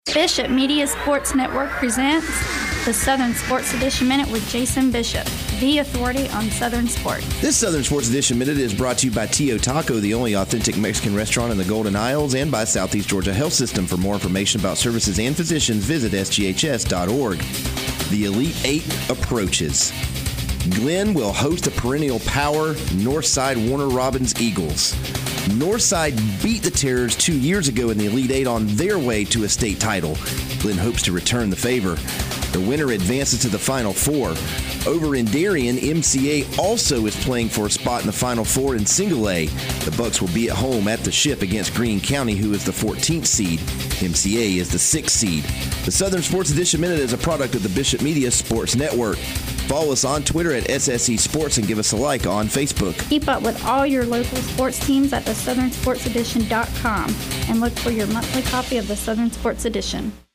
Bishop Media Sports Network presents the Southern Sports Edition Minute with Jason Bishop, the authority on Southern sports. This Southern Sports Edition Minute is brought to you by Tio Taco, the only authentic Mexican restaurant in the Golden Isles, and by Southeast Georgia Health System. For more information about services and physicians, visit sghs.org. The Elite Eight approaches. Glenn will host a perennial power, Northside Warner Robins Eagles. Northside beat the Terrors 2 years ago in the Elite Eight on their way to a state title. Glenn hopes to return the favor. The winner advances to the Final Four. Over in Darien, MCA also is playing for a spot in the Final Four in Single A. The Bucks will be at home at the Ship against Greene County, who is the 14th seed. MCA is the 6th seed. The Southern Sports Edition Minute is a product of the Bishop Media Sports Network. Follow us on Twitter at SSE Sports and give us a like on Facebook. Keep up with all your local sports teams at thesouthernsportsedition.com and look for your monthly copy of the Southern Sports Edition.